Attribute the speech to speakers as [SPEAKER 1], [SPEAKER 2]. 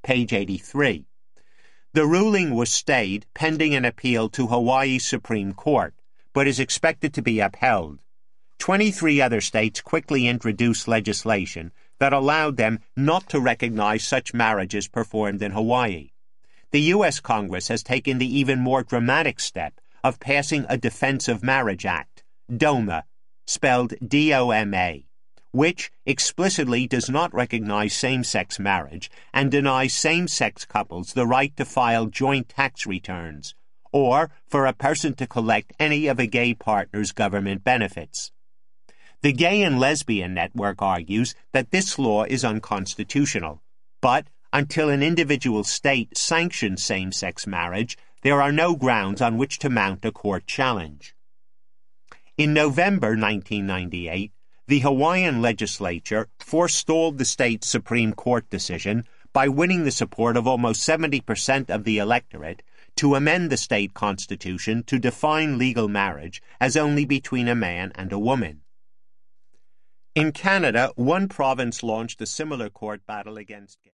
[SPEAKER 1] page 83. The ruling was stayed pending an appeal to Hawaii's Supreme Court, but is expected to be upheld. 23 other states quickly introduced legislation that allowed them not to recognize such marriages performed in Hawaii. The U.S. Congress has taken the even more dramatic step of passing a Defense of Marriage Act, DOMA, spelled D-O-M-A, which explicitly does not recognize same-sex marriage and denies same-sex couples the right to file joint tax returns, or for a person to collect any of a gay partner's government benefits. The Gay and Lesbian Network argues that this law is unconstitutional, but until an individual state sanctions same-sex marriage, there are no grounds on which to mount a court challenge. In November 1998, the Hawaiian legislature forestalled the state's Supreme Court decision by winning the support of almost 70% of the electorate to amend the state constitution to define legal marriage as only between a man and a woman. In Canada, one province launched a similar court battle against